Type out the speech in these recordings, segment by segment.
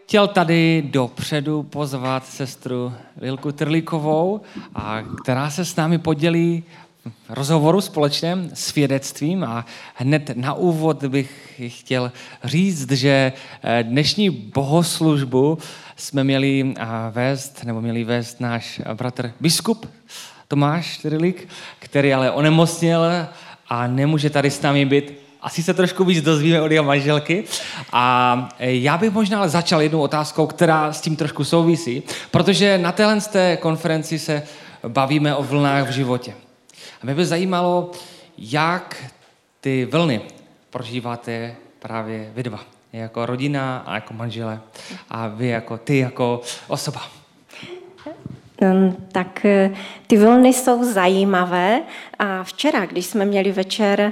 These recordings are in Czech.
chtěl tady dopředu pozvat sestru Lilku Trlíkovou, která se s námi podělí v rozhovoru společném svědectvím. A hned na úvod bych chtěl říct, že dnešní bohoslužbu jsme měli vést náš bratr biskup Tomáš Trlík, který ale onemocněl a nemůže tady s námi být. Asi se trošku víc dozvíme od jeho manželky. A já bych možná začal jednou otázkou, která s tím trošku souvisí, protože na téhle konferenci se bavíme o vlnách v životě. A mě by zajímalo, jak ty vlny prožíváte právě vy dva. Jako rodina a jako manžele. A vy jako osoba. Tak ty vlny jsou zajímavé. A včera, když jsme měli večer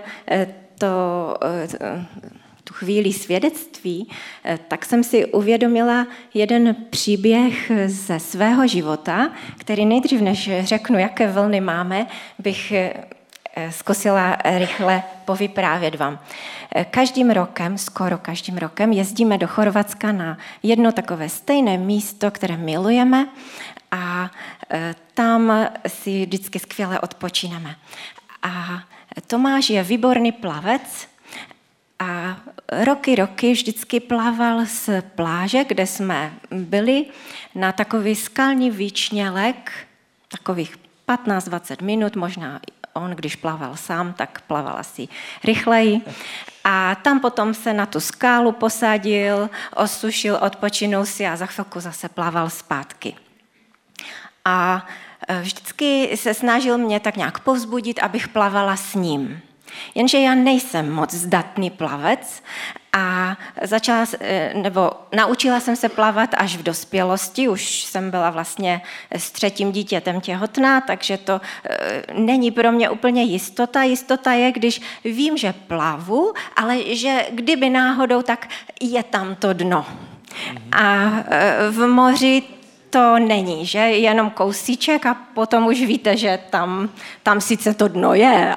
tu chvíli svědectví, tak jsem si uvědomila jeden příběh ze svého života, který nejdřív, než řeknu, jaké vlny máme, bych zkusila rychle povyprávět vám. Skoro každým rokem jezdíme do Chorvatska na jedno takové stejné místo, které milujeme, a tam si vždycky skvěle odpočineme. A Tomáš je výborný plavec a roky vždycky plaval z pláže, kde jsme byli, na takový skalní výčnělek, takových 15-20 minut, možná on, když plaval sám, tak plaval asi rychleji. A tam potom se na tu skálu posadil, osušil, odpočinul si a za chvilku zase plaval zpátky. A vždycky se snažil mě tak nějak povzbudit, abych plavala s ním. Jenže já nejsem moc zdatný plavec a naučila jsem se plavat až v dospělosti. Už jsem byla vlastně s 3. dítětem těhotná, takže to není pro mě úplně jistota. Jistota je, když vím, že plavu, ale že kdyby náhodou, tak je tam to dno. A v moři to není, že jenom kousíček a potom už víte, že tam sice to dno je,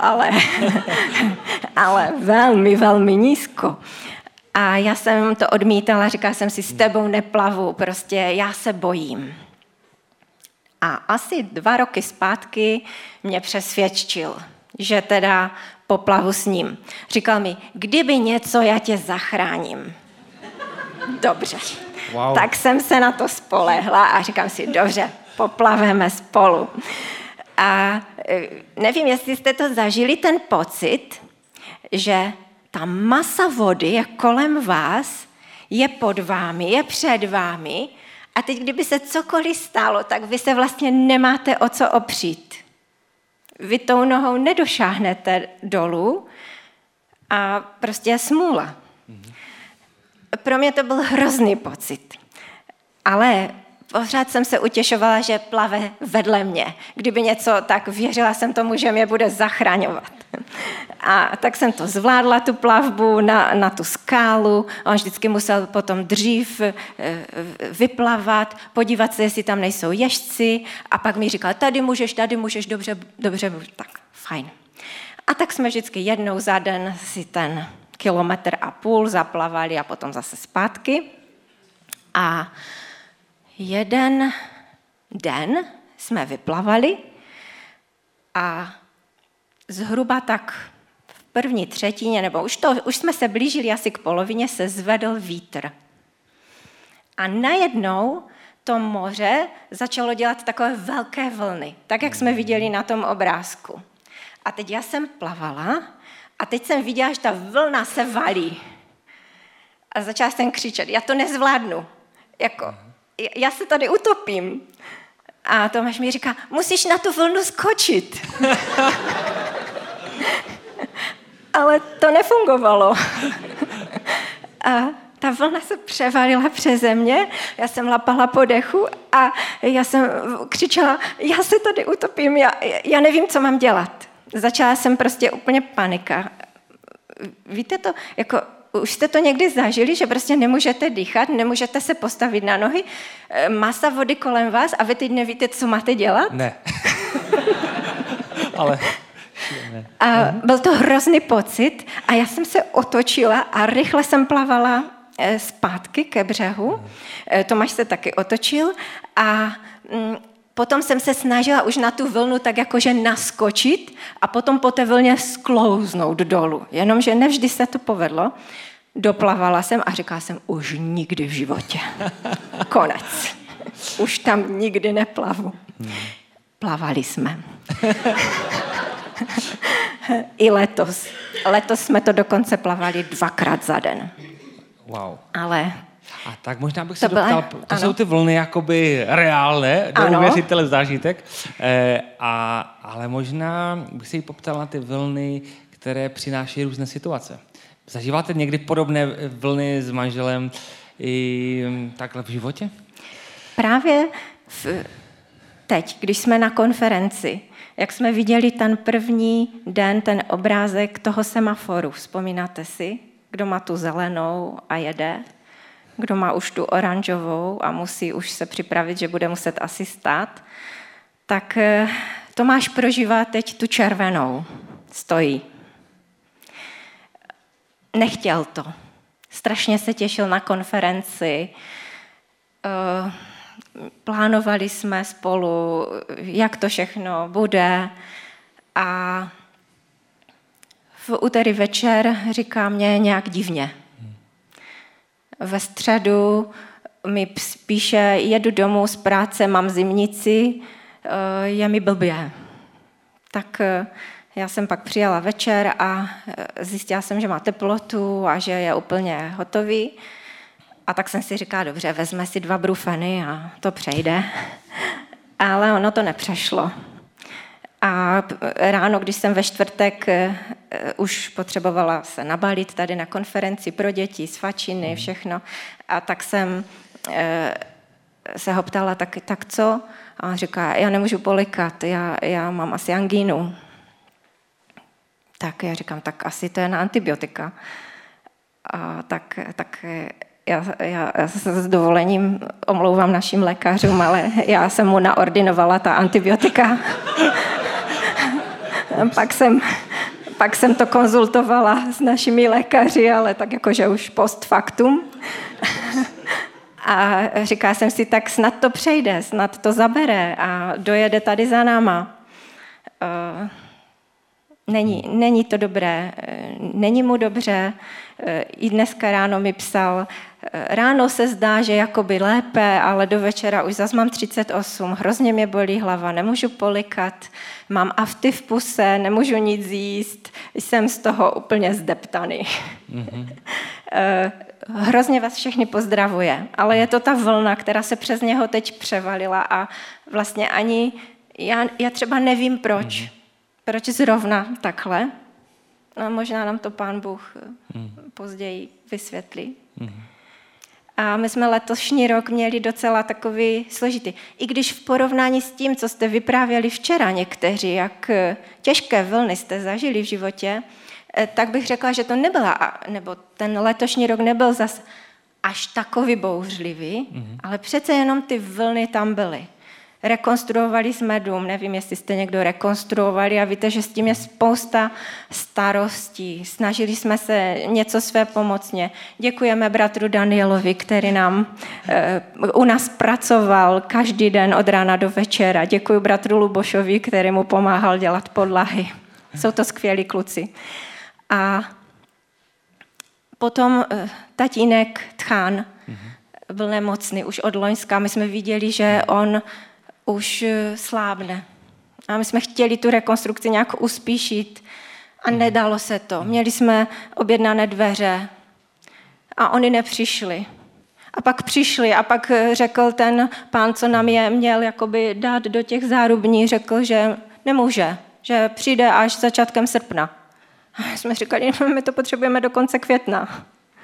ale velmi, velmi nízko. A já jsem to odmítala, říkala jsem si, s tebou neplavu, prostě já se bojím. A asi 2 roky zpátky mě přesvědčil, že teda poplavu s ním. Říkal mi, kdyby něco, já tě zachráním. Dobře. Wow. Tak jsem se na to spolehla a říkám si, dobře, poplaveme spolu. A nevím, jestli jste to zažili, ten pocit, že ta masa vody je kolem vás, je pod vámi, je před vámi a teď, kdyby se cokoliv stalo, tak vy se vlastně nemáte o co opřít. Vy tou nohou nedošáhnete dolů a prostě je smůla. Pro mě to byl hrozný pocit, ale pořád jsem se utěšovala, že plave vedle mě. Kdyby něco, tak věřila jsem tomu, že mě bude zachraňovat. A tak jsem to zvládla, tu plavbu na tu skálu. On vždycky musel potom dřív vyplavat, podívat se, jestli tam nejsou ježci. A pak mi říkal, tady můžeš, dobře, tak fajn. A tak jsme vždycky jednou za den si ten 1,5 kilometr zaplavali a potom zase zpátky. A jeden den jsme vyplavali a zhruba tak v první třetině, nebo už jsme se blížili asi k polovině, se zvedl vítr. A najednou to moře začalo dělat takové velké vlny, tak jak jsme viděli na tom obrázku. A teď já jsem plavala a teď jsem viděla, že ta vlna se valí. A začala jsem křičet, já to nezvládnu. Já se tady utopím. A Tomáš mi říká, musíš na tu vlnu skočit. Ale to nefungovalo. A ta vlna se převalila přeze mě, já jsem lapala po dechu a já jsem křičela, já se tady utopím, já nevím, co mám dělat. Začala jsem prostě úplně panika. Víte to, už jste to někdy zažili, že prostě nemůžete dýchat, nemůžete se postavit na nohy, masa vody kolem vás a vy teď nevíte, co máte dělat? Ne. Ale... A byl to hrozný pocit a já jsem se otočila a rychle jsem plavala zpátky ke břehu. Tomáš se taky otočil a potom jsem se snažila už na tu vlnu tak jakože naskočit a potom po té vlně sklouznout dolů. Jenomže nevždy se to povedlo. Doplavala jsem a říkala jsem, už nikdy v životě. Konec. Už tam nikdy neplavu. Plavali jsme. I letos. Letos jsme to dokonce plavali 2krát za den. Wow. Ale... A tak možná bych se doptal, to jsou ty vlny jakoby reálné, neuvěřitelný zážitek, ale možná bych se jí poptal na ty vlny, které přináší různé situace. Zažíváte někdy podobné vlny s manželem i takhle v životě? Právě teď, když jsme na konferenci, jak jsme viděli ten první den, ten obrázek toho semaforu, vzpomínáte si, kdo má tu zelenou a jede, kdo má už tu oranžovou a musí už se připravit, že bude muset asi stát, tak Tomáš prožívá teď tu červenou, stojí. Nechtěl to. Strašně se těšil na konferenci. Plánovali jsme spolu, jak to všechno bude. A v úterý večer říká mě nějak divně. Ve středu mi píše, jedu domů z práce, mám zimnici, je mi blbě. Tak já jsem pak přijela večer a zjistila jsem, že má teplotu a že je úplně hotový. A tak jsem si říkala, dobře, vezme si 2 brufeny a to přejde. Ale ono to nepřešlo. A ráno, když jsem ve čtvrtek už potřebovala se nabalit tady na konferenci pro děti, svačiny, všechno, a tak jsem se ho ptala, tak co? A on říká, já nemůžu polikat, já mám asi angínu. Tak já říkám, tak asi to je na antibiotika. A tak já se s dovolením omlouvám našim lékařům, ale já jsem mu naordinovala ta antibiotika. Pak jsem to konzultovala s našimi lékaři, ale tak jakože už post factum. A říkala jsem si, tak snad to přejde, snad to zabere a dojede tady za náma. Není to dobré, není mu dobře. I dneska ráno mi psal, ráno se zdá, že jakoby lépe, ale do večera už zas mám 38, hrozně mě bolí hlava, nemůžu polikat, mám afty v puse, nemůžu nic jíst, jsem z toho úplně zdeptaný. Mm-hmm. Hrozně vás všechny pozdravuje, ale je to ta vlna, která se přes něho teď převalila a vlastně ani já třeba nevím proč. Proč zrovna takhle? No, možná nám to Pán Bůh později vysvětlí. A my jsme letošní rok měli docela takový složitý. I když v porovnání s tím, co jste vyprávěli včera někteří, jak těžké vlny jste zažili v životě, tak bych řekla, že to nebyla, nebo ten letošní rok nebyl zas až takový bouřlivý, ale přece jenom ty vlny tam byly. Rekonstruovali jsme dům, nevím, jestli jste někdo rekonstruovali a víte, že s tím je spousta starostí. Snažili jsme se něco své pomocně. Děkujeme bratru Danielovi, který nám u nás pracoval každý den od rána do večera. Děkuji bratru Lubošovi, který mu pomáhal dělat podlahy. Jsou to skvělí kluci. A potom tatínek Tchán byl nemocný už od loňska. My jsme viděli, že on už slábne. A my jsme chtěli tu rekonstrukci nějak uspíšit a nedalo se to. Měli jsme objednané dveře a oni nepřišli. A pak přišli a pak řekl ten pán, co nám je měl jakoby dát do těch zárubní, řekl, že nemůže, že přijde až začátkem srpna. A jsme říkali, my to potřebujeme do konce května.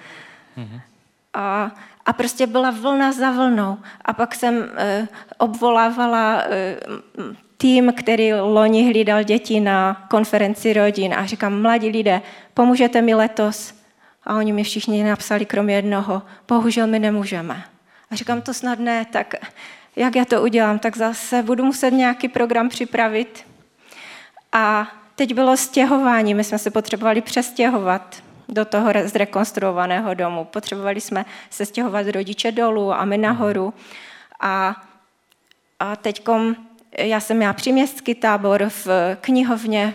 A prostě byla vlna za vlnou. A pak jsem obvolávala tým, který loni hlídal děti na konferenci rodin a říkám, mladí lidé, pomůžete mi letos? A oni mi všichni napsali, kromě jednoho, bohužel my nemůžeme. A říkám, to snad ne, tak jak já to udělám? Tak zase budu muset nějaký program připravit. A teď bylo stěhování, my jsme se potřebovali přestěhovat. do toho zrekonstruovaného domu. Potřebovali jsme se stěhovat rodiče dolů a my nahoru. A teďkom já jsem měla příměstský tábor v knihovně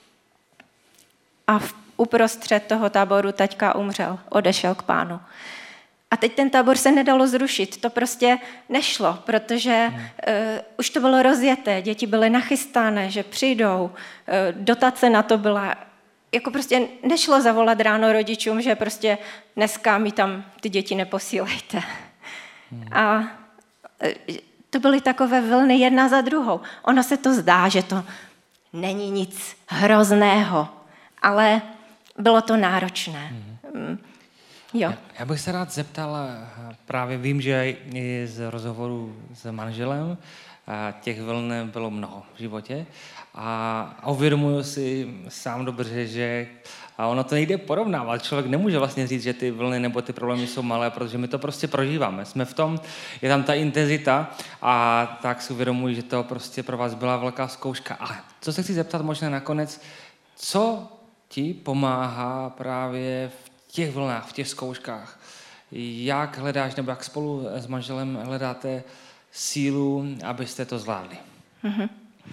a uprostřed toho táboru taťka umřel, odešel k Pánu. A teď ten tábor se nedalo zrušit, to prostě nešlo, protože už to bylo rozjeté, děti byly nachystané, že přijdou, dotace na to byla, jako prostě nešlo zavolat ráno rodičům, že prostě dneska mi tam ty děti neposílejte. A to byly takové vlny jedna za druhou. Ono se to zdá, že to není nic hrozného, ale bylo to náročné. Jo. Já bych se rád zeptal, právě vím, že i z rozhovoru s manželem těch vln bylo mnoho v životě a uvědomuji si sám dobře, že ono to nejde porovnávat. Člověk nemůže vlastně říct, že ty vlny nebo ty problémy jsou malé, protože my to prostě prožíváme. Jsme v tom, je tam ta intenzita a tak si uvědomuji, že to prostě pro vás byla velká zkouška. A co se chci zeptat možná nakonec, co ti pomáhá právě v těch vlnách, v těch zkouškách? Jak hledáš, nebo jak spolu s manželem hledáte sílu, abyste to zvládli? Mm-hmm.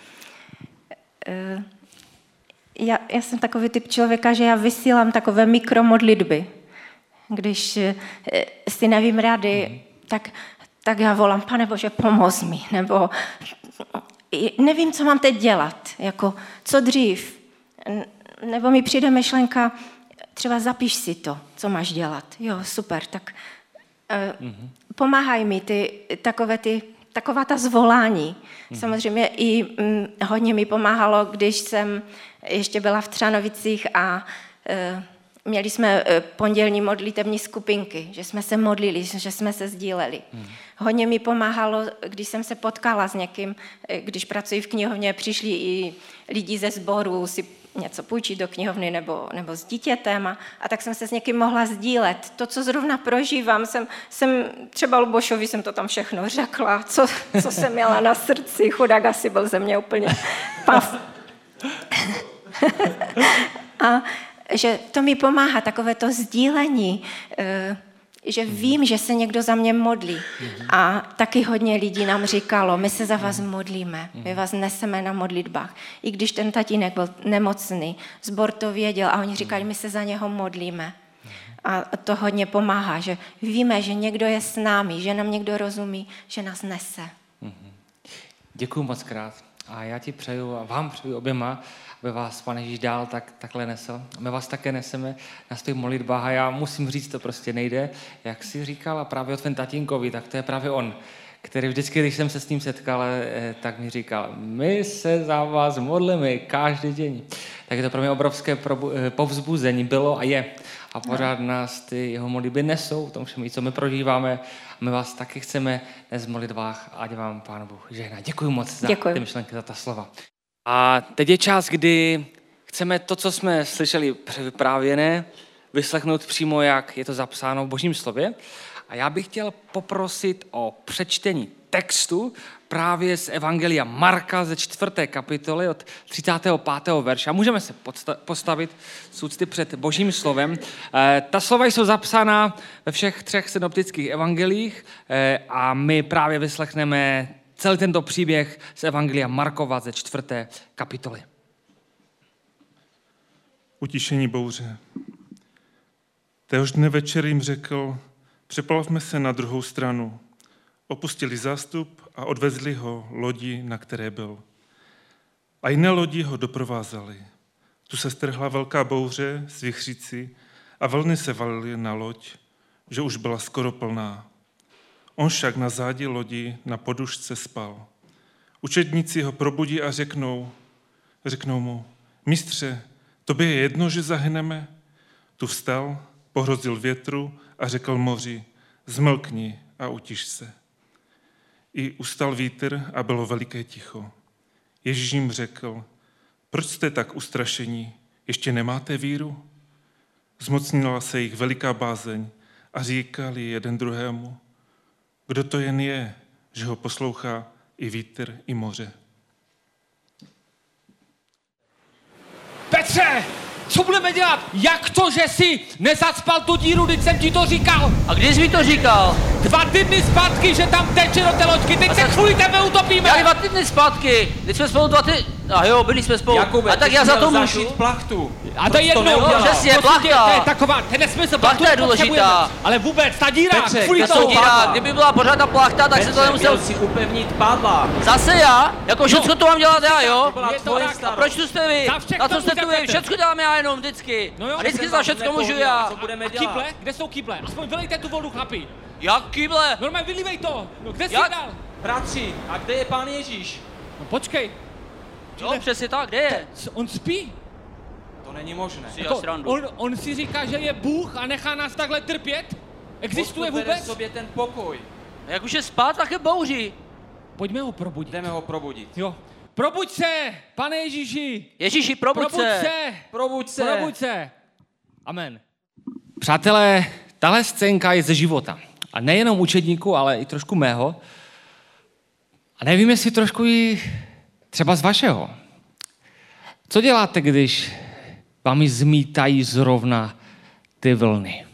Já jsem takový typ člověka, že já vysílám takové mikromodlitby. Když si nevím rady, tak já volám, Pane Bože, pomoz mi. Nebo nevím, co mám teď dělat, jako co dřív. Nebo mi přijde myšlenka, třeba zapiš si to, co máš dělat. Jo, super, tak pomáhají mi taková ta zvolání. Samozřejmě i hodně mi pomáhalo, když jsem ještě byla v Třanovicích a měli jsme pondělní modlitební skupinky, že jsme se modlili, že jsme se sdíleli. Hodně mi pomáhalo, když jsem se potkala s někým, když pracuji v knihovně, přišli i lidi ze sboru si něco půjčit do knihovny nebo s dítětem a tak jsem se s někým mohla sdílet. To, co zrovna prožívám, jsem třeba Lubošovi jsem to tam všechno řekla, co jsem měla na srdci, chudák asi byl ze mě úplně pav. A že to mi pomáhá, takové to sdílení, že vím, že se někdo za mě modlí. A taky hodně lidí nám říkalo, my se za vás modlíme, my vás neseme na modlitbách. I když ten tatínek byl nemocný, sbor to věděl a oni říkali, my se za něho modlíme. A to hodně pomáhá, že víme, že někdo je s námi, že nám někdo rozumí, že nás nese. Děkuju moc krát. A já ti přeju a vám přeju oběma, aby vás Pán Ježíš dál takhle nesl. My vás také neseme na svých modlitbách a já musím říct, to prostě nejde. Jak jsi říkal, a právě o tvém tatínkovi, tak to je právě on, který vždycky, když jsem se s ním setkal, tak mi říkal, my se za vás modlíme každý den. Tak je to pro mě obrovské povzbuzení bylo a je. A pořád nás ty jeho modlitby nesou, v tom všem, co my prožíváme. A my vás taky chceme dnes v modlitbách, ať vám Pán Bůh žehná. Děkuji moc za ty myšlenky, za ta slova. A teď je čas, kdy chceme to, co jsme slyšeli vyprávěné, vyslechnout přímo, jak je to zapsáno v Božím slově. A já bych chtěl poprosit o přečtení textu právě z Evangelia Marka ze 4. kapitoly od 35. verše. A můžeme se postavit z úcty před Božím slovem. Ta slova jsou zapsána ve všech 3 synoptických evangelích a my právě vyslechneme celý tento příběh z Evangelia Markova ze 4. kapitoly. Utišení bouře. Téhož dne večer jim řekl, přeplavme se na druhou stranu. Opustili zástup a odvezli ho lodi, na které byl. A jiné lodi ho doprovázely. Tu se strhla velká bouře s vichřici a vlny se valily na loď, že už byla skoro plná. On však na zádi lodi na podušce spal. Učedníci ho probudí a řeknou mu, mistře, tobě je jedno, že zahyneme? Tu vstal, pohrozil větru a řekl moři, zmlkni a utiš se. I ustal vítr a bylo veliké ticho. Ježíš jim řekl, proč jste tak ustrašení, ještě nemáte víru? Zmocnila se jich veliká bázeň a říkali jeden druhému, kdo to jen je, že ho poslouchá i vítr, i moře. Petře, Co budeme dělat? Jak to, že jsi nezacpal tu díru, když jsem ti to říkal? A kdy jsi mi to říkal? 2 týdny zpátky, že tam teče do té loďky, teď se kvůli tebe utopíme. Jak 2 týdny zpátky? Teď jsme spolu 2 týdny... A jo, byli jsme spolu. Jakube, a tak já za to můžu. začít plachtu. A to je jedno. Přesně, To plachta. je taková, ten nesmysl, Plachta je důležitá. Ale vůbec, ta díra, Petře, kvůli kde tomu. jsou díra? Kdyby byla pořád ta plachta, tak se to nemusel... Měl si upevnit pádla. Zase já? Jako všecko to mám dělat já, jo? byla Je to tvoje tak. A starost. proč tu jste vy? Za všechno A co jste tu vy? můžete. Všecko dělám já jenom vždycky. No jo, A vždycky jsem za vám všecko můžu nepověděl, já. co budeme A dělat. kýble? Kde jsou kýble? Aspoň vylejte tu vodu, chlapi. Jak kýble? Normálně vylívej to. No kde jsi Jak? dal? Bratři, a kde je pán Ježíš? No počkej, Jo, přesně tak, kde je? on spí. To není možné. Si dělá srandu. On si říká, že je Bůh a nechá nás takhle trpět? Existuje Odkud bere vůbec? sobě ten pokoj. A jak už je spát, tak je bouří. Pojďme ho probudit. Jdeme ho probudit. Jo. Probuď se, Pane Ježíši. Ježíši, probuď se. Probuď se. Probuď se. Amen. Přátelé, tahle scénka je ze života. A nejenom učedníků, ale i trošku mého. A nevím, jestli trošku i třeba z vašeho. Co děláte, když vámi zmítají zrovna ty vlny?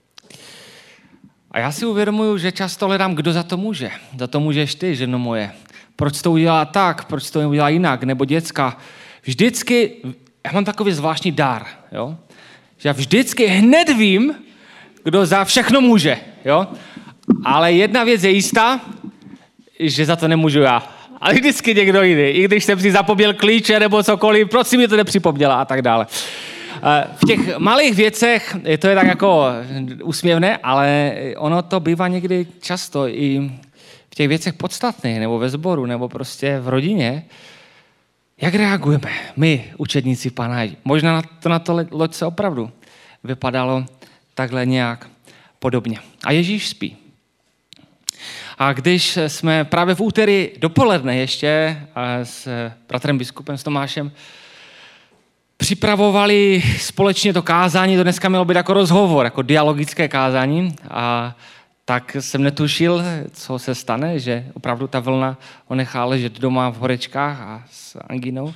A já si uvědomuju, že často hledám, kdo za to může. Za to můžeš ty, ženo moje. Proč to udělá tak, proč to udělá jinak, nebo děcka. Vždycky, já mám takový zvláštní dar, jo? Že já vždycky hned vím, kdo za všechno může, jo? Ale jedna věc je jistá, že za to nemůžu já. Ale vždycky někdo jiný. I když jsem si zapomněl klíče nebo cokoliv, proč si mi to nepřipomněla a tak dále. V těch malých věcech to je tak jako úsměvné, ale ono to bývá někdy často i v těch věcech podstatných, nebo ve sboru, nebo prostě v rodině. Jak reagujeme my, učedníci Pána? Možná na to loďce opravdu vypadalo takhle nějak podobně. A Ježíš spí. A když jsme právě v úterý dopoledne ještě s bratrem biskupem, s Tomášem, připravovali společně to kázání, to dneska mělo být jako rozhovor, jako dialogické kázání, a tak jsem netušil, co se stane, že opravdu ta vlna ho nechá ležet doma v horečkách a s anginou.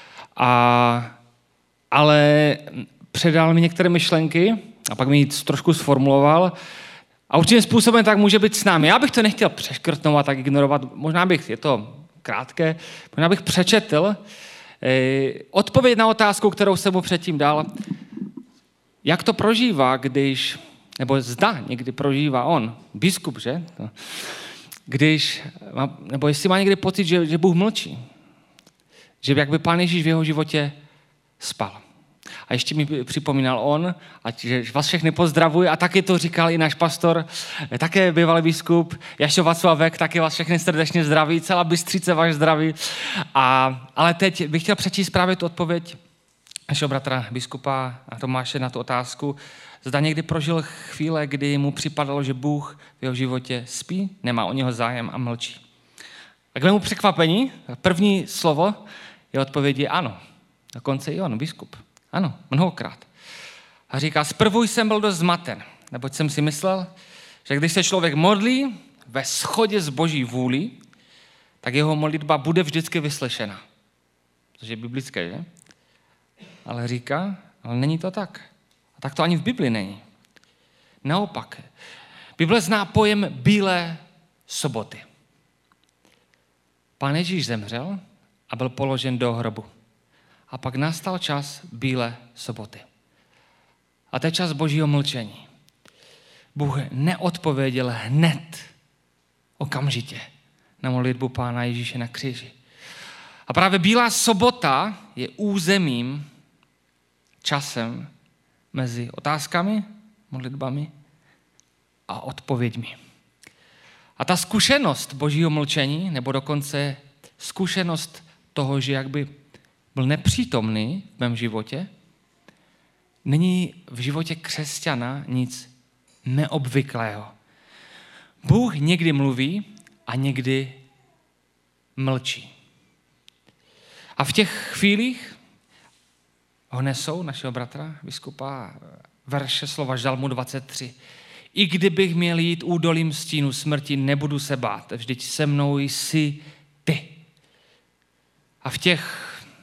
Ale předal mi některé myšlenky a pak mi ji trošku sformuloval. A určitým způsobem tak může být s námi. Já bych to nechtěl přeškrtnout a tak ignorovat. Možná bych, je to krátké, možná bych přečetl odpověď na otázku, kterou jsem mu předtím dal. Jak to prožívá, když, nebo zda někdy prožívá on, biskup, že? Když, nebo jestli má někdy pocit, že Bůh mlčí. Že jak by Pán Ježíš v jeho životě spal. A ještě mi připomínal on, že vás všechny pozdravuji, a taky to říkal i náš pastor, také bývalý biskup Jašo Václavek, taky vás všechny srdečně zdraví, celá Bystřice vás zdraví. Ale teď bych chtěl přečíst právě tu odpověď našeho bratra biskupa Tomáše na tu otázku. Zda někdy prožil chvíle, kdy mu připadalo, že Bůh v jeho životě spí, nemá o něho zájem a mlčí. A k mému překvapení, první slovo je odpovědi ano. Dokonce i on, biskup. Ano, mnohokrát. A říká, zprvu jsem byl dost zmaten, neboť jsem si myslel, že když se člověk modlí ve shodě s Boží vůlí, tak jeho modlitba bude vždycky vyslyšena. Což je biblické, že? Ale říká, ale není to tak. A tak to ani v Bibli není. Naopak. Bible zná pojem bílé soboty. Pán Ježíš zemřel a byl položen do hrobu. A pak nastal čas bílé soboty. A to je čas Božího mlčení. Bůh neodpověděl hned, okamžitě na modlitbu Pána Ježíše na kříži. A právě bílá sobota je územím, časem mezi otázkami, modlitbami a odpověďmi. A ta zkušenost Božího mlčení, nebo dokonce zkušenost toho, že jak by byl nepřítomný v mém životě, není v životě křesťana nic neobvyklého. Bůh někdy mluví a někdy mlčí. A v těch chvílích ho nesou našeho bratra, biskupa, verše slova Žalmu 23. I kdybych měl jít údolím stínu smrti, nebudu se bát, vždyť se mnou jsi ty. A v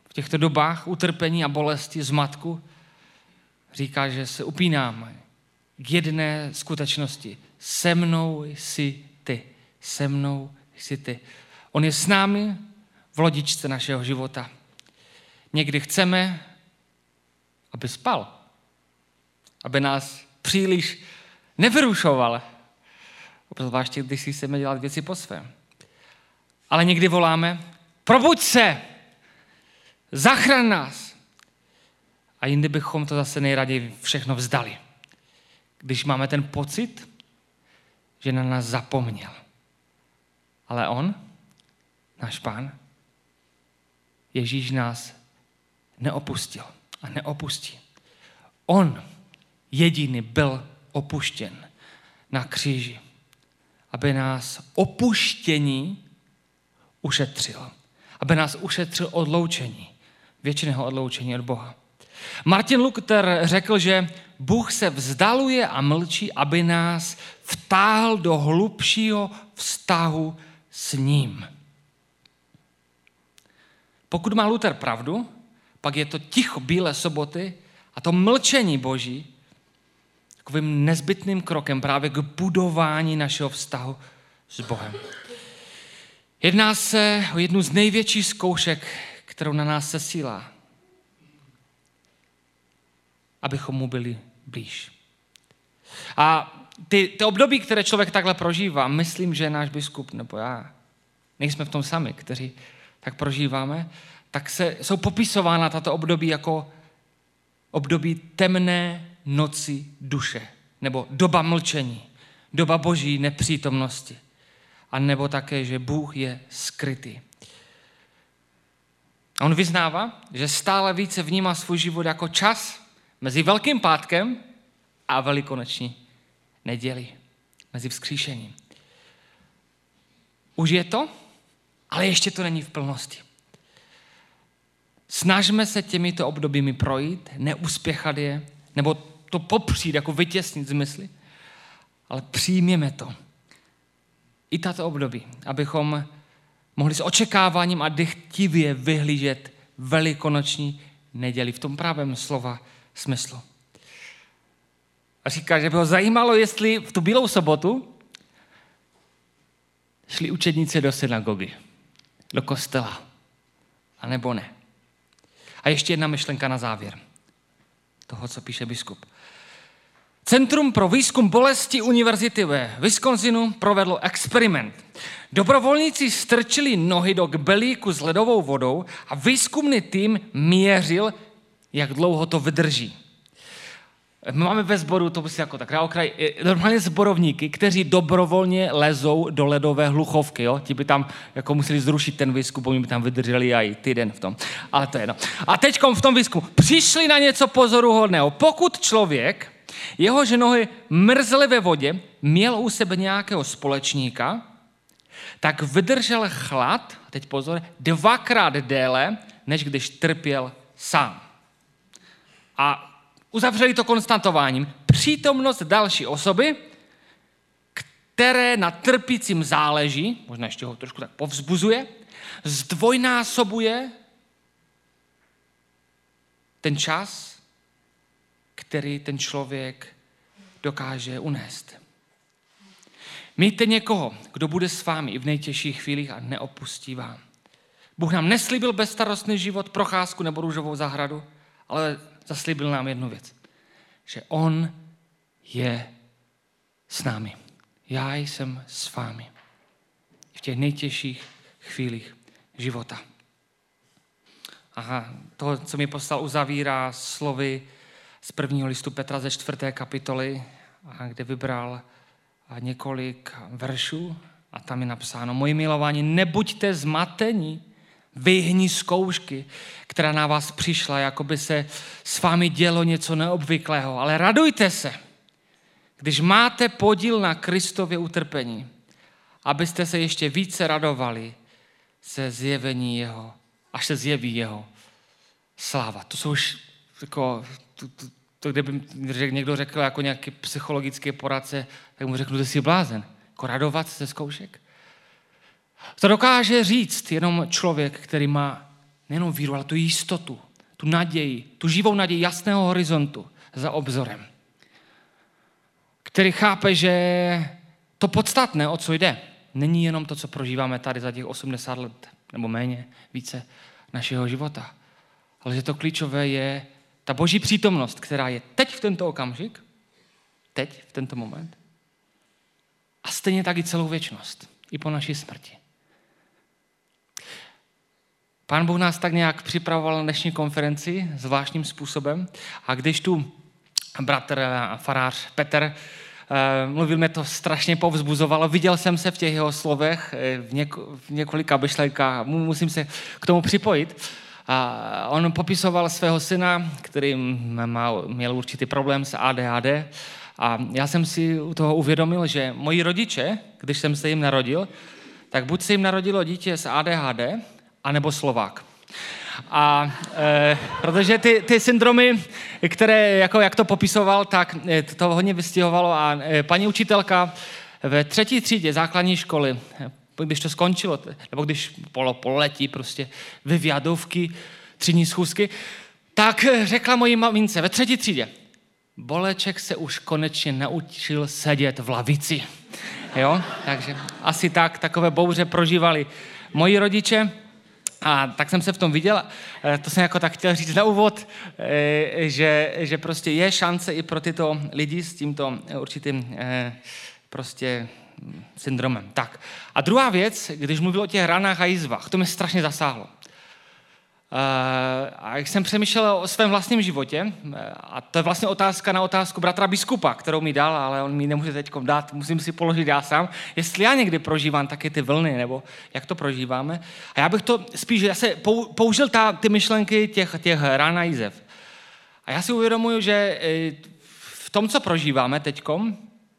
v těchto dobách utrpení a bolesti, zmatku, říká, že se upínáme k jedné skutečnosti. Se mnou jsi ty. Se mnou jsi ty. On je s námi v lodičce našeho života. Někdy chceme, aby spal. Aby nás příliš nevyrušoval. Obzvláště, když si chceme dělat věci po svém. Ale někdy voláme, probuď se, zachraň nás. A jindy bychom to zase nejraději všechno vzdali. Když máme ten pocit, že na nás zapomněl. Ale on, náš Pán, Ježíš nás neopustil a neopustí. On jediný byl opuštěn na kříži, aby nás opuštění ušetřil. Aby nás ušetřil odloučení, věčného odloučení od Boha. Martin Luther řekl, že Bůh se vzdaluje a mlčí, aby nás vtáhl do hlubšího vztahu s ním. Pokud má Luther pravdu, pak je to ticho Bílé soboty a to mlčení Boží takovým nezbytným krokem právě k budování našeho vztahu s Bohem. Jedná se o jednu z největších zkoušek, kterou na nás sesílá, abychom mu byli blíž. A ty období, které člověk takhle prožívá, myslím, že náš biskup nebo já, nejsme v tom sami, kteří tak prožíváme, tak jsou popisována tato období jako období temné noci duše, nebo doba mlčení, doba Boží nepřítomnosti, a nebo také, že Bůh je skrytý. A on vyznává, že stále více vnímá svůj život jako čas mezi Velkým pátkem a Velikonoční nedělí, mezi vzkříšením. Už je to, ale ještě to není v plnosti. Snažme se těmito obdobími projít, neuspěchat je, nebo to popřít, jako vytěsnit z mysli, ale přijměme to. I tato období, abychom mohli s očekáváním a dychtivě vyhlížet Velikonoční neděli v tom pravém slova smyslu. A říká, že by ho zajímalo, jestli v tu Bílou sobotu šli učedníci do synagogy, do kostela, anebo ne. A ještě jedna myšlenka na závěr toho, co píše biskup. Centrum pro výzkum bolesti univerzity ve Wisconsinu provedlo experiment. Dobrovolníci strčili nohy do kbelíku s ledovou vodou a výzkumný tým měřil, jak dlouho to vydrží. My máme ve sboru, to prostě jako tak na okraj, normálně sborovníky, kteří dobrovolně lezou do ledové hluchovky. Jo? Ti by tam jako museli zrušit ten výzkum, oni by tam vydrželi i týden v tom. Ale to je jedno. A teďkom v tom výzkumu přišli na něco pozoruhodného. Pokud člověk, jehož nohy mrzly ve vodě, měl u sebe nějakého společníka, tak vydržel chlad, a teď pozor, 2krát déle, než když trpěl sám. A uzavřeli to konstatováním. Přítomnost další osoby, které na trpícím záleží, možná ještě ho trošku tak povzbuzuje, zdvojnásobuje ten čas, který ten člověk dokáže unést. Mějte někoho, kdo bude s vámi i v nejtěžších chvílích a neopustí vám. Bůh nám neslíbil bezstarostný život, procházku nebo růžovou zahradu, ale zaslíbil nám jednu věc, že on je s námi. Já jsem s vámi v těch nejtěžších chvílích života. Aha, to, co mi poslal, uzavírá slovy z 1. listu Petra ze 4. kapitoly, kde vybral několik veršů a tam je napsáno: moji milovaní, nebuďte zmateni, vyhni zkoušky, která na vás přišla, jako by se s vámi dělo něco neobvyklého, ale radujte se, když máte podíl na Kristově utrpení, abyste se ještě více radovali se zjevení jeho, až se zjeví jeho sláva. To jsou už jako, to kdyby někdo řekl jako nějaký psychologický poradce, tak mu řeknu, že jsi blázen. Jako radovat se zkoušek. To dokáže říct jenom člověk, který má Nejenom víru, ale tu jistotu, tu naději, tu živou naději jasného horizontu za obzorem. Který chápe, že to podstatné, o co jde, není jenom to, co prožíváme tady za těch 80 let, nebo méně, více našeho života. Ale že to klíčové je ta boží přítomnost, která je teď v tento okamžik, teď, v tento moment, a stejně tak i celou věčnost, i po naší smrti. Pán Bůh nás tak nějak připravoval na dnešní konferenci zvláštním způsobem a když tu bratr a farář Petr mluvil, mě to strašně povzbuzovalo. Viděl jsem se v těch jeho slovech v několika myšlenkách, musím se k tomu připojit. A on popisoval svého syna, který měl určitý problém s ADHD. A já jsem si u toho uvědomil, že moji rodiče, když jsem se jim narodil, tak buď se jim narodilo dítě s ADHD, anebo Slovák. A protože ty syndromy, které, jako jak to popisoval, tak to hodně vystihovalo a paní učitelka ve 3. třídě základní školy, když to skončilo, nebo když pololetí prostě vyvědovky, třídní schůzky, tak řekla mojí mamince ve 3. třídě, Boleček se už konečně naučil sedět v lavici. Jo? Takže asi takové bouře prožívali moji rodiče. A tak jsem se v tom viděl, to jsem jako tak chtěl říct na úvod, že prostě je šance i pro tyto lidi s tímto určitým prostě syndromem. Tak. A druhá věc, když mluvil o těch ranách a jizvách, to mě strašně zasáhlo. A jak jsem přemýšlel o svém vlastním životě, a to je vlastně otázka na otázku bratra biskupa, kterou mi dal, ale on mi nemůže teď dát, musím si položit já sám, jestli já někdy prožívám taky ty vlny, nebo jak to prožíváme. A já bych to spíš, já se použil ty myšlenky těch ran a jizev. A já si uvědomuji, že v tom, co prožíváme teďkom,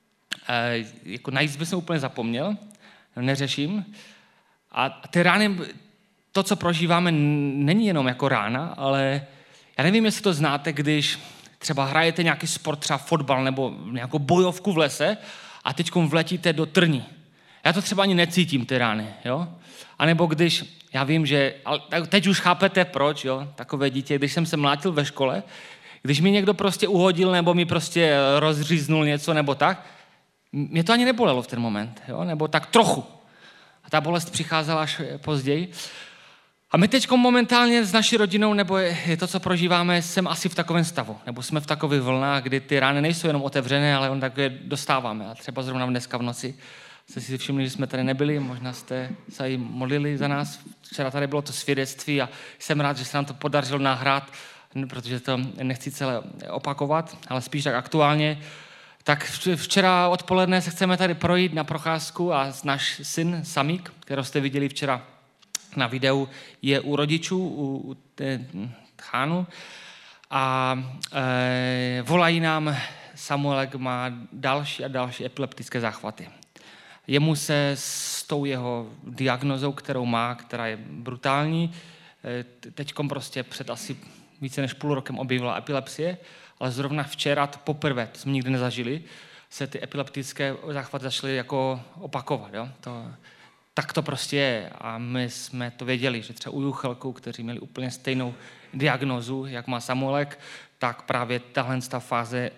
jako na jizvy jsem úplně zapomněl, neřeším, a ty rány, to, co prožíváme, není jenom jako rána, ale já nevím, jestli to znáte, když třeba hrajete nějaký sport, třeba fotbal nebo nějakou bojovku v lese a teďkom vletíte do trní. Já to třeba ani necítím, ty rány, jo? A nebo když, já vím, že, ale teď už chápete proč, jo? Takové dítě, když jsem se mlátil ve škole, když mi někdo prostě uhodil nebo mi prostě rozříznul něco nebo tak, mě to ani nebolelo v ten moment, jo? Nebo tak trochu. A ta bolest přicházela až později. A my teď momentálně s naší rodinou, nebo je to, co prožíváme, jsem asi v takovém stavu. Nebo jsme v takových vlnách, kdy ty rány nejsou jenom otevřené, ale on takové dostáváme. A třeba zrovna dneska v noci jste si všimli, že jsme tady nebyli, možná jste se i modlili za nás. Včera tady bylo to svědectví a jsem rád, že se nám to podařilo nahrát, protože to nechci celé opakovat, ale spíš tak aktuálně. Tak včera odpoledne se chceme tady projít na procházku a náš syn Samík, kterého jste viděli včera na videu, je u rodičů, u Chánu a volají nám, Samuelek má další a další epileptické záchvaty. Jemu se s tou jeho diagnozou, kterou má, která je brutální, teďkom prostě před asi více než půl rokem objevila epilepsie, ale zrovna včera, to poprvé, to jsme nikdy nezažili, se ty epileptické záchvaty začaly jako opakovat. Jo? Tak to prostě je. A my jsme to věděli, že třeba u Juchelků, kteří měli úplně stejnou diagnózu, jak má Samuelek, tak právě tahle fáze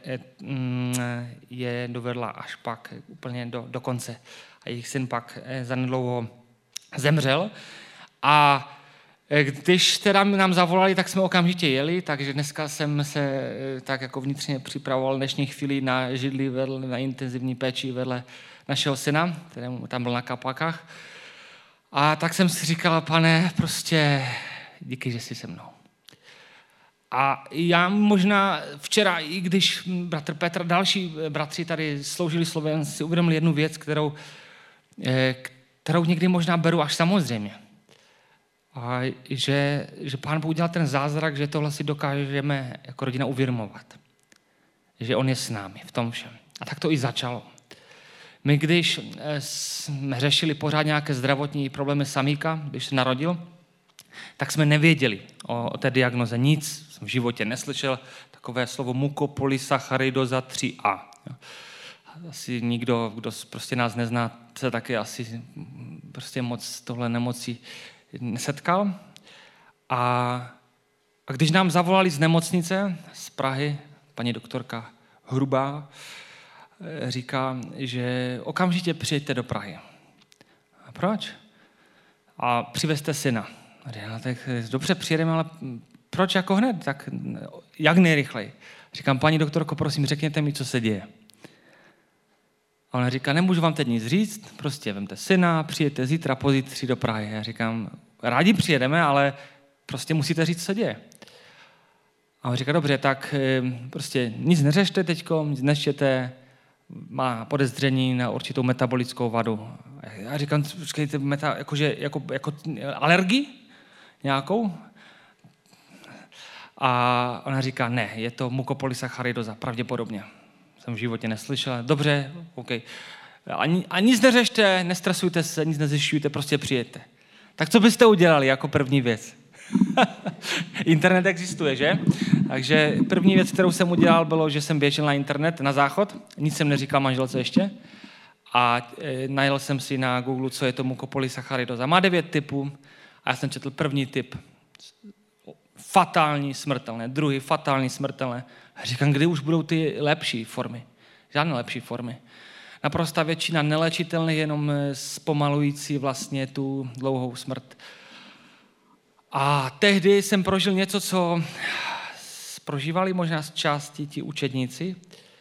je dovedla až pak úplně do konce. A jejich syn pak zanedlouho zemřel. A když teda nám zavolali, tak jsme okamžitě jeli, takže dneska jsem se tak jako vnitřně připravoval dnešní chvíli na židli na intenzivní péči vedle našeho syna, který tam byl na kapakách. A tak jsem si říkal, Pane, prostě díky, že jsi se mnou. A já možná včera, i když bratr Petr a další bratři tady sloužili slovem, si uvědomil jednu věc, kterou někdy možná beru až samozřejmě. A že Pán Bůh udělal ten zázrak, že tohle si dokážeme jako rodina uvědomovat. Že on je s námi v tom všem. A tak to i začalo. My, když jsme řešili pořád nějaké zdravotní problémy Samíka, když se narodil, tak jsme nevěděli o té diagnoze. Nic jsem v životě neslyšel. Takové slovo mukopolysacharidoza 3A. Asi nikdo, kdo prostě nás nezná, se taky asi prostě moc tohle nemocí nesetkal. A když nám zavolali z nemocnice, z Prahy, paní doktorka Hrubá, říká, že okamžitě přijeďte do Prahy. A proč? A přivezte syna. No, tak dobře, přijedeme, ale proč jako hned? Tak jak nejrychleji? Říkám, paní doktorko, prosím, řekněte mi, co se děje. A ona říká, nemůžu vám teď nic říct, prostě vemte syna, přijďte zítra, pozítří do Prahy. Já říkám, rádi přijedeme, ale prostě musíte říct, co děje. A on říká, dobře, tak prostě nic neřešte teďko, nic neštěte, má podezření na určitou metabolickou vadu. Já říkám, počkejte, jako alergii nějakou? A ona říká, ne, je to mukopolysacharidoza, pravděpodobně. Jsem v životě neslyšela. Dobře, OK. A nic neřešte, nestresujte se, nic nezjišťujte, prostě přijďte. Tak co byste udělali jako první věc? Internet existuje, že? Takže první věc, kterou jsem udělal, bylo, že jsem běžel na internet, na záchod. Nic jsem neříkal manželce ještě. A najel jsem si na Google, co je to mukopolysacharidoza. Má 9 typů a já jsem četl první typ. Fatální, smrtelné. Druhý, fatální, smrtelné. A říkám, kdy už budou ty lepší formy? Žádné lepší formy. Naprostá většina nelečitelných, jenom zpomalující vlastně tu dlouhou smrt. A tehdy jsem prožil něco, co prožívali možná z části ti učedníci,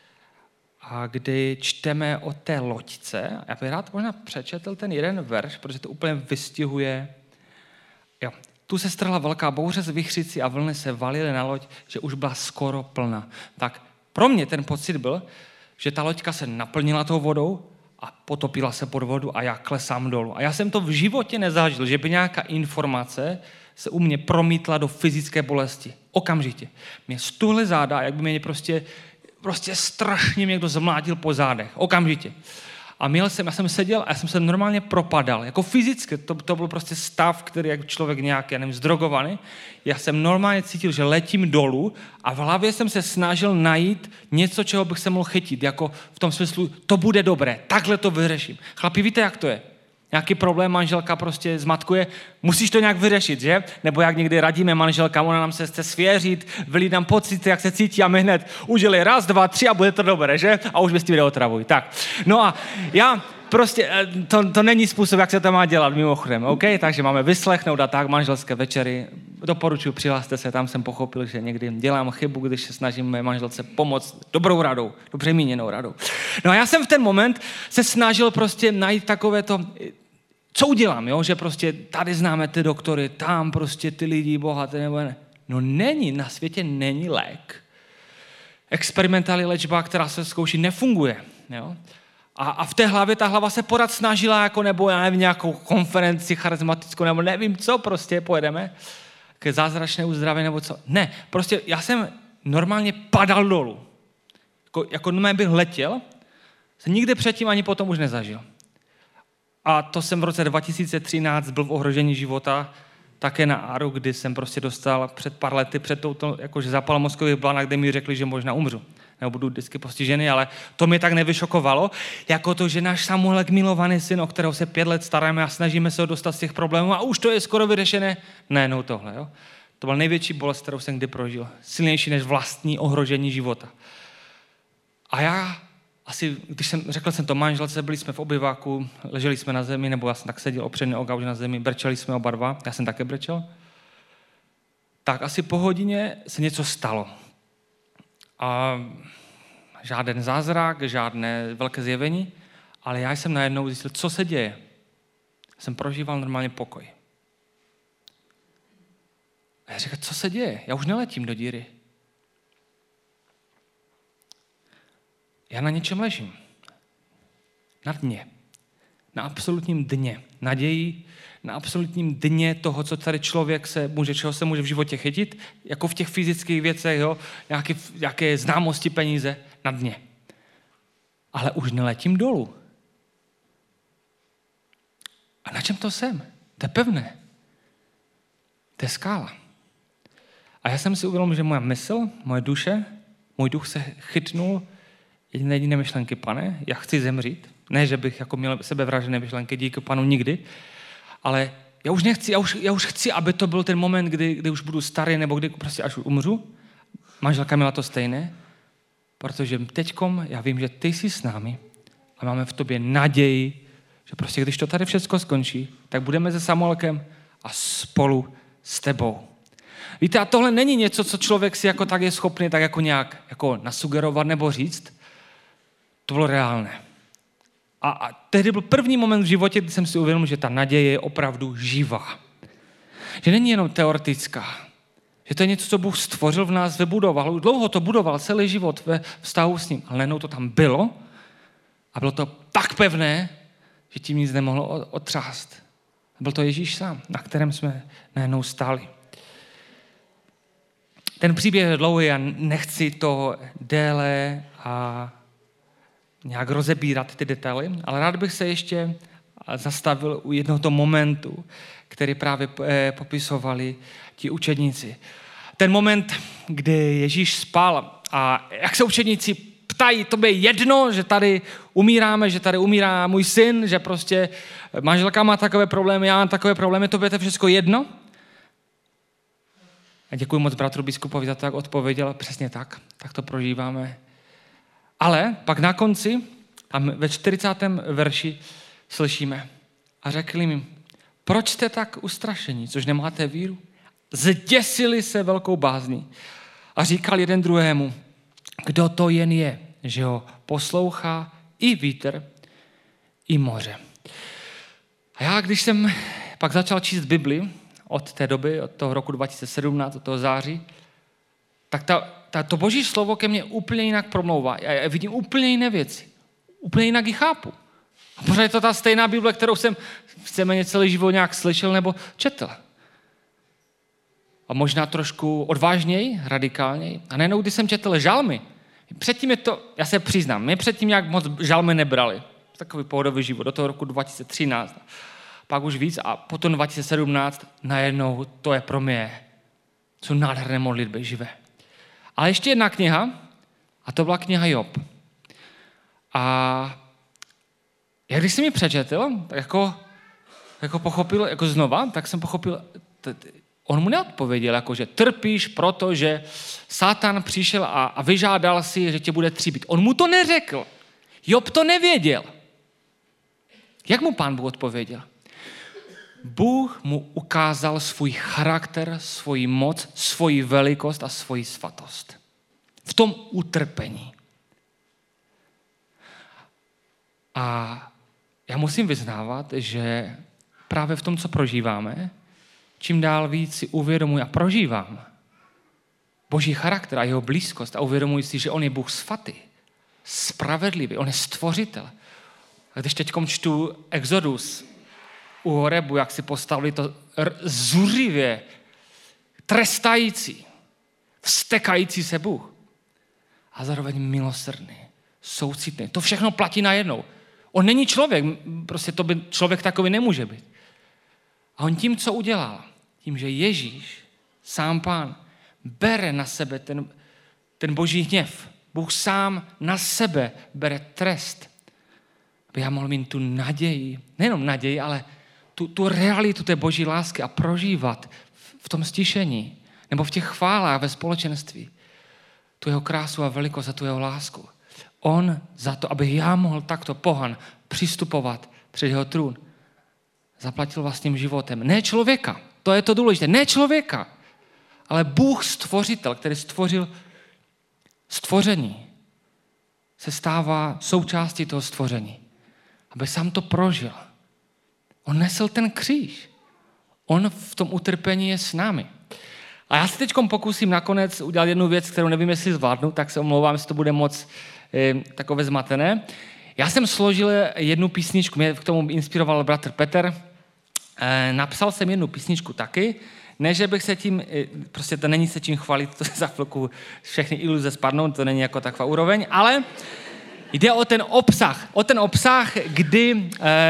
a kdy čteme o té loďce. Já bych rád možná přečetl ten jeden verš, protože to úplně vystihuje. Jo. Tu se strhla velká bouře z vichřicí a vlny se valily na loď, že už byla skoro plná. Tak pro mě ten pocit byl, že ta loďka se naplnila tou vodou a potopila se pod vodu a já klesám dolů. A já jsem to v životě nezažil, že by nějaká informace se u mě promítla do fyzické bolesti. Okamžitě. Mě stuhly záda, jak by mě prostě strašně mě někdo zmlátil po zádech. Okamžitě. A já jsem seděl a já jsem se normálně propadal. Jako fyzicky, to byl prostě stav, který jako člověk nějaký, zdrogovaný. Já jsem normálně cítil, že letím dolů a v hlavě jsem se snažil najít něco, čeho bych se mohl chytit. Jako v tom smyslu, to bude dobré, takhle to vyřeším. Chlapi, víte, jak to je? Nějaký problém, manželka prostě zmatkuje, musíš to nějak vyřešit, že? Nebo jak někdy radíme manželkám, ona nám se chce svěřit, vylí nám pocity, jak se cítí a my hned udělej 1, 2, 3 a bude to dobré, že? A už bez tím otravuj. Tak, no a já prostě, to není způsob, jak se to má dělat mimochodem, OK? Takže máme vyslechnout a tak manželské večery. Doporučuji, přihlaste se, tam jsem pochopil, že někdy dělám chybu, když se snažím mé manželce pomoct dobrou radou, dobře míněnou radou. No a já jsem v ten moment se snažil prostě najít takové to, co udělám, jo? Že prostě tady známe ty doktory, tam prostě ty lidi bohaté nebo ne. No není, na světě není lék. Experimentální léčba, která se zkouší, nefunguje. Jo? A v té hlavě, ta hlava se pořád snažila, jako, nebo já nevím, nějakou konferenci charismatickou, nebo nevím co, prostě pojedeme k zázračné uzdravení, nebo co. Ne, prostě já jsem normálně padal dolů. Jako normálně bych letěl, jsem nikdy předtím ani potom už nezažil. A to jsem v roce 2013 byl v ohrožení života, také na ARU, kdy jsem prostě dostal před pár lety před touto, jakože zápal mozkových blan, kde mi řekli, že možná umřu. Nebo budu vždycky postižený, ale to mě tak nevyšokovalo, jako to, že náš Samuelek, milovaný syn, o kterého se 5 let staráme a snažíme se ho dostat z těch problémů a už to je skoro vyřešené. Ne, no tohle, jo. To byl největší bolest, kterou jsem kdy prožil. Silnější než vlastní ohrožení života. A já řekl jsem to manželce, byli jsme v obyváku, leželi jsme na zemi, nebo já jsem tak seděl opřený o gauč na zemi, brečeli jsme oba dva, já jsem také brečel. Tak asi po hodině se něco stalo. A žádný zázrak, žádné velké zjevení, ale já jsem najednou zjistil, co se děje. Jsem prožíval normálně pokoj. A já říkal, co se děje? Já už neletím do díry. Já na něčem ležím. Na dně. Na absolutním dně. Naději, na absolutním dně toho, co tady člověk čeho se může v životě chytit, jako v těch fyzických věcech, jo, nějaké známosti, peníze, na dně. Ale už neletím dolů. A na čem to jsem? To je pevné. To je skála. A já jsem si uvědomil, že moje mysl, moje duše, můj duch se chytnul jediné myšlenky, Pane, já chci zemřít. Ne, že bych jako měl sebevražené myšlenky, díky Panu nikdy, ale já už chci, aby to byl ten moment, kdy už budu starý, nebo kdy prostě až umřu. Manželka měla to stejné, protože teďkom já vím, že ty jsi s námi a máme v tobě naději, že prostě když to tady všechno skončí, tak budeme se Samuelkem a spolu s tebou. Víte, a tohle není něco, co člověk si jako tak je schopný tak jako nějak jako nasugerovat nebo říct. To bylo reálné. A tehdy byl první moment v životě, kdy jsem si uvědomil, že ta naděje je opravdu živá. Že není jenom teoretická. Že to je něco, co Bůh stvořil v nás, vybudoval. Dlouho to budoval, celý život ve vztahu s ním. Ale najednou to tam bylo a bylo to tak pevné, že tím nic nemohlo otřást. Byl to Ježíš sám, na kterém jsme najednou stáli. Ten příběh je dlouhý a nechci to déle a nějak rozebírat ty detaily, ale rád bych se ještě zastavil u jednoho toho momentu, který právě popisovali ti učedníci. Ten moment, kdy Ježíš spal a jak se učedníci ptají, to je jedno, že tady umíráme, že tady umírá můj syn, že prostě manželka má takové problémy, já mám takové problémy, to je všechno jedno? A děkuji moc bratru biskupovi za to, jak odpověděl, přesně tak to prožíváme. Ale pak na konci, a ve 40. verši slyšíme, a řekli mi, proč jste tak ustrašení, což nemáte víru? Zděsili se velkou bázní a říkal jeden druhému, kdo to jen je, že ho poslouchá i vítr, i moře. A já, když jsem pak začal číst Bibli od té doby, od toho roku 2017, od toho září, tak to boží slovo ke mně úplně jinak promlouvá. Já vidím úplně jiné věci. Úplně jinak ji chápu. A pořád je to ta stejná Bible, kterou jsem víceméně celý život nějak slyšel nebo četl. A možná trošku odvážněji, radikálněji. A najednou, když jsem četl žalmy, předtím je to, já se přiznám, mě předtím nějak moc žalmy nebrali. Takový pohodový život do toho roku 2013. Pak už víc a potom 2017 najednou to je pro mě, jsou nádherné modlitby živé. Ale ještě jedna kniha, a to byla kniha Job. A jak když jsem ji přečetl, tak jako pochopil, jako znova, tak jsem pochopil, on mu neodpověděl, jako že trpíš, protože Satan přišel a vyžádal si, že tě bude tříbit. On mu to neřekl. Job to nevěděl. Jak mu Pán Bůh odpověděl? Bůh mu ukázal svůj charakter, svoji moc, svoji velikost a svoji svatost. V tom utrpení. A já musím vyznávat, že právě v tom, co prožíváme, čím dál víc si uvědomuji a prožívám Boží charakter a jeho blízkost a uvědomuji si, že on je Bůh svatý, spravedlivý, on je stvořitel. A když teďkom čtu Exodus u Horebu, jak si postavili to zuřivě, trestající, vztekající se Bůh a zároveň milosrdný, soucitný. To všechno platí najednou. On není člověk, prostě to by člověk takový nemůže být. A on tím, co udělal, tím, že Ježíš, sám Pán, bere na sebe ten boží hněv. Bůh sám na sebe bere trest. Aby já mohl mít tu naději, nejenom naději, ale tu realitu té boží lásky a prožívat v tom stišení nebo v těch chválách ve společenství tu jeho krásu a velikost a tu jeho lásku. On za to, aby já mohl takto pohan přistupovat před jeho trůn, zaplatil vlastním životem. Ne člověka, to je to důležité, ne člověka, ale Bůh stvořitel, který stvořil stvoření, se stává součástí toho stvoření. Aby sám to prožil. On nesl ten kříž. On v tom utrpení je s námi. A já se teď pokusím nakonec udělat jednu věc, kterou nevím, jestli zvládnu, tak se omlouvám, jestli to bude moc takové zmatené. Já jsem složil jednu písničku, mě k tomu inspiroval bratr Petr. Napsal jsem jednu písničku taky, ne, že bych se tím, prostě to není se čím chvalit, to za chvilku všechny iluze spadnou, to není jako taková úroveň, ale jde o ten obsah, kdy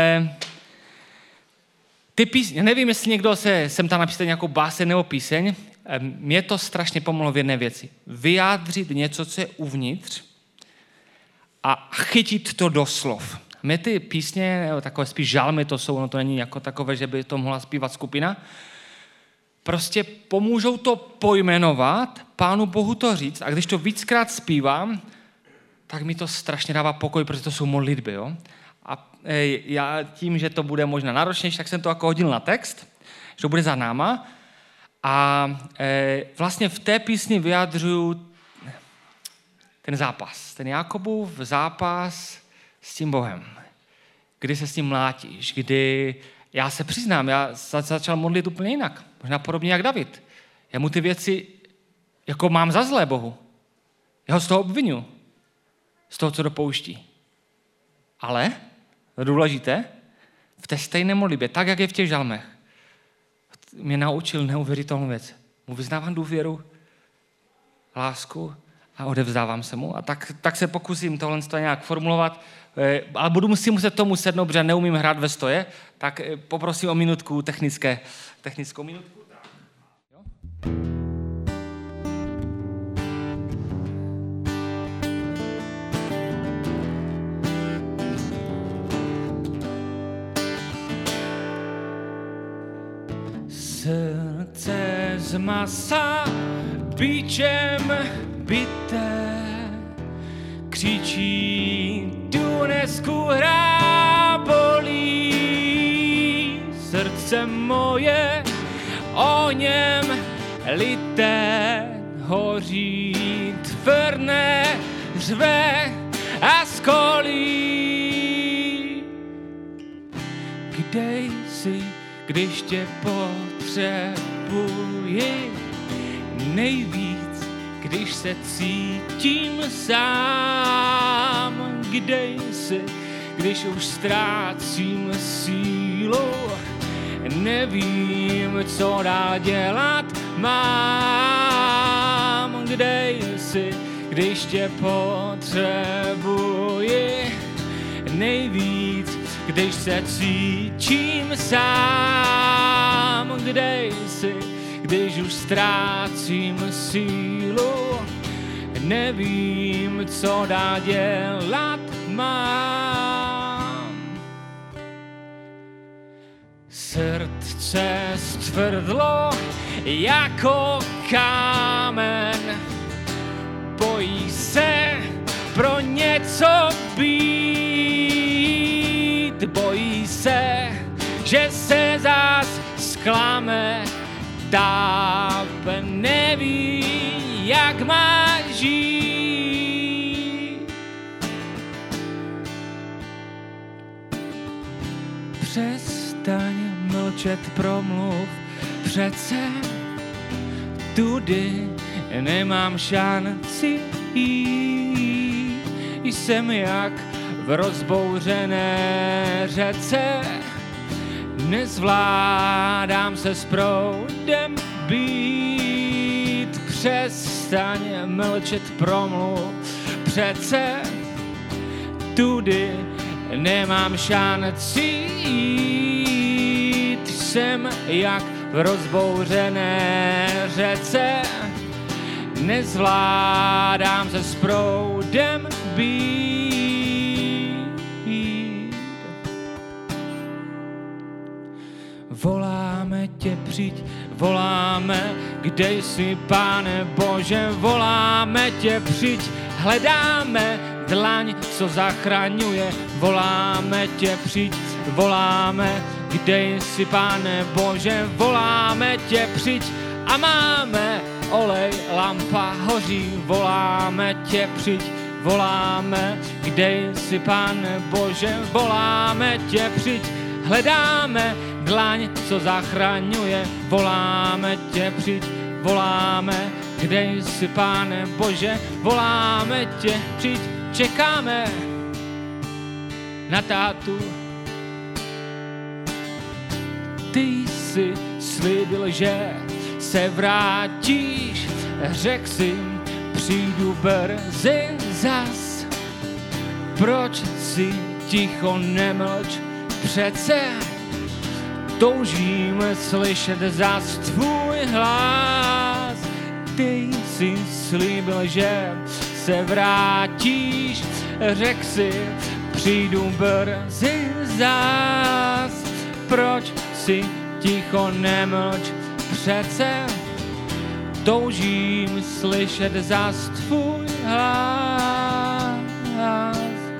ty písně, nevím, jestli někdo sem tam napíše nějakou báseň nebo píseň, mě to strašně pomohlo v jedné věci. Vyjádřit něco, co je uvnitř a chytit to do slov. Mě ty písně, takové spíš žalmy to jsou, no to není jako takové, že by to mohla zpívat skupina, prostě pomůžou to pojmenovat, Pánu Bohu to říct, a když to víckrát zpívám, tak mi to strašně dává pokoj, protože to jsou modlitby. Jo? A já tím, že to bude možná náročnější, tak jsem to jako hodil na text, že to bude za náma. A vlastně v té písni vyjadřuju ten zápas, ten Jakobův zápas s tím Bohem, kdy se s tím mlátíš, kdy já se přiznám, já začal modlit úplně jinak, možná podobně jak David. Já mu ty věci jako mám za zlé Bohu. Já ho z toho obvinuji, z toho, co dopouští. Ale, důležité, v té stejné modlitbě, tak, jak je v těch žalmech, mě naučil neuvěřitelnou věc. Mu vyznávám důvěru, lásku a odevzdávám se mu. A tak se pokusím tohle nějak formulovat, ale budu si muset tomu sednout, protože neumím hrát ve stoje, tak poprosím o minutku technickou minutku. Jo? Srdce z masa bičem bité křičí, Tunesku hra bolí. Srdce moje o něm lité hoří, tvrdné řve a skolí. Kde jsi, když tě potřebuji nejvíc, když se cítím sám? Kde jsi, když už ztrácím sílu, nevím, co dál dělat mám? Kde jsi, když tě potřebuji nejvíc, když se cítím sám? Kde jsi, když už ztrácím sílu, nevím, co dál dělat mám. Srdce stvrdlo jako kámen, bojí se pro něco být, bojí se, že se zás zklame, tápe, neví, jak má žít. Přestaň mlčet, promluv, přece tudy nemám šanci jít. Jsem jak v rozbouřené řece, nezvládám se s proudem být. Přestaň mlčet, promluv, přece tudy nemám šanci jít. Jsem jak v rozbouřené řece, nezvládám se s proudem být. Voláme tě, přijď, voláme, kde jsi, Pane Bože, voláme tě, přijď, hledáme dlaň, co zachraňuje, voláme tě, přijď, voláme, kde jsi, Pane Bože, voláme tě, přijď, a máme olej, lampa hoří, voláme tě, přijď, voláme, kde jsi, Pane Bože, voláme tě, přijď, hledáme dlaň, co zachraňuje, voláme tě, přijď, voláme, kde jsi, Pane Bože, voláme tě, přijď, čekáme na tátu. Ty jsi slíbil, že se vrátíš, řekl si, přijdu brzy zas. Proč si ticho, nemlč, přece toužím slyšet zas tvůj hlas. Ty jsi slíbil, že se vrátíš, řekl si, přijdu brzy zás. Proč si ticho nemlč, přece toužím slyšet zas tvůj hlas.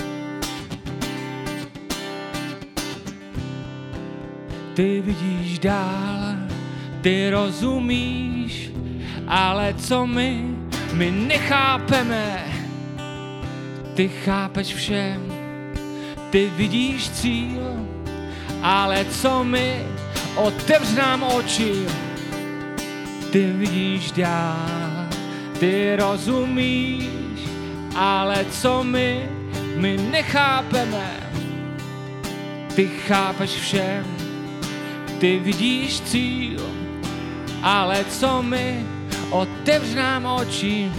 Ty vidíš dál, ty rozumíš, ale co my nechápeme. Ty chápeš všem, ty vidíš cíl, ale co my, otevř nám oči. Ty vidíš dál, ty rozumíš, ale co my nechápeme. Ty chápeš všem, ty vidíš cíl, ale co my, otevř nám oči.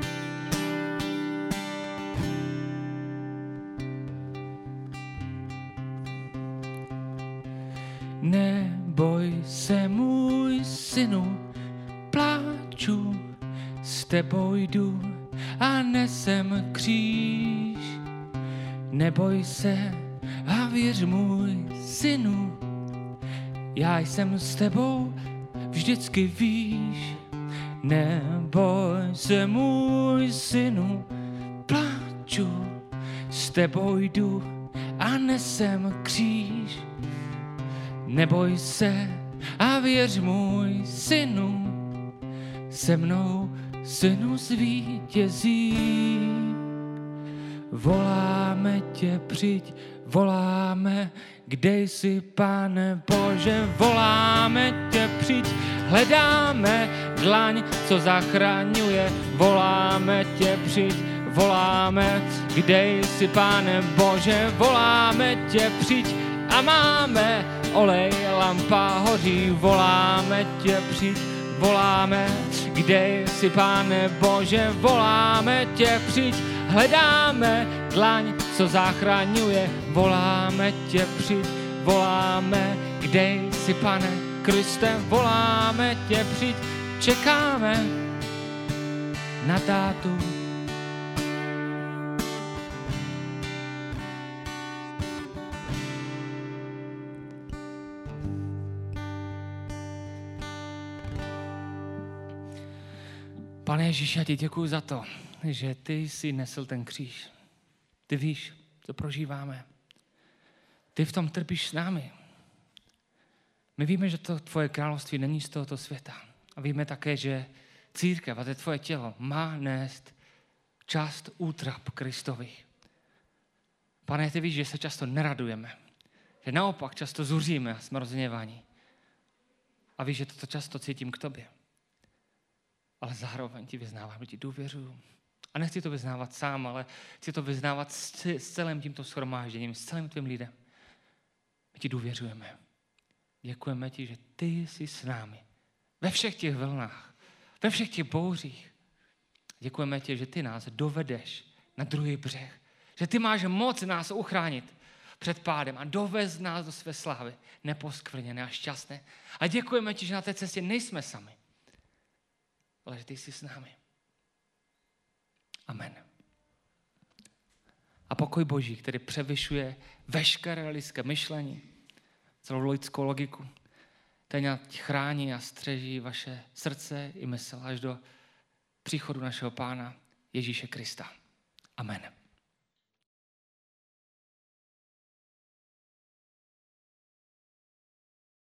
Neboj se, můj synu, pláču, s tebou jdu a nesem kříž. Neboj se a věř, můj synu, já jsem s tebou, vždycky víš. Neboj se, můj synu, pláču, s tebou jdu a nesem kříž. Neboj se a věř, můj synu, se mnou, synu, zvítězí. Voláme tě, přijď, voláme, kde jsi, Pane Bože, voláme tě, přijď, hledáme dlaň, co zachraňuje, voláme tě, přijď, voláme, kde jsi, Pane Bože, voláme tě, přijď, a máme olej, lampa hoří, voláme tě, přijď, voláme, kde jsi, Pane Bože, voláme tě, přijď, hledáme dlaň, co zachraňuje, voláme tě, přijď, voláme, kde jsi, Pane Kriste, voláme tě, přijď, čekáme na tátu. Pane Ježíši, já ti děkuju za to, že ty jsi nesl ten kříž. Ty víš, co prožíváme. Ty v tom trpíš s námi. My víme, že to tvoje království není z tohoto světa. A víme také, že církev a to tvoje tělo má nést část útrap Kristových. Pane, ty víš, že se často neradujeme. Že naopak často zuříme a jsme rozhněvaní. A víš, že toto často cítím k tobě. Ale zároveň ti vyznávám, že ti důvěřuju. A nechci to vyznávat sám, ale chci to vyznávat s celým tímto shromážděním, s celým tvým lidem. My ti důvěřujeme. Děkujeme ti, že ty jsi s námi. Ve všech těch vlnách, ve všech těch bouřích. Děkujeme ti, že ty nás dovedeš na druhý břeh. Že ty máš moc nás uchránit před pádem a dovést nás do své slávy. Neposkvrněné a šťastné. A děkujeme ti, že na té cestě nejsme sami. Ale že ty jsi s námi. Amen. A pokoj Boží, který převyšuje veškeré lidské myšlení, celou lidskou logiku, ten ať chrání a střeží vaše srdce i mysl až do příchodu našeho Pána Ježíše Krista. Amen.